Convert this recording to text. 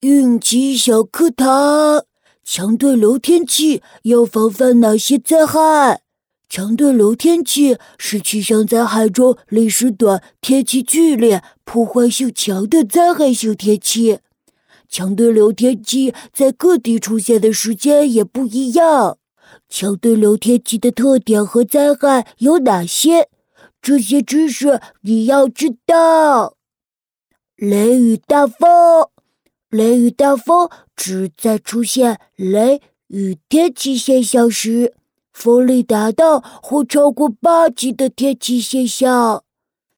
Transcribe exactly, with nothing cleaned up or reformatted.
运气小课堂：强对流天气要防范哪些灾害？强对流天气是气象灾害中历时短、天气剧烈、破坏性强的灾害性天气。强对流天气在各地出现的时间也不一样。强对流天气的特点和灾害有哪些？这些知识你要知道。雷雨大风，雷雨大风指在出现雷雨天气现象时，风力达到或超过八级的天气现象。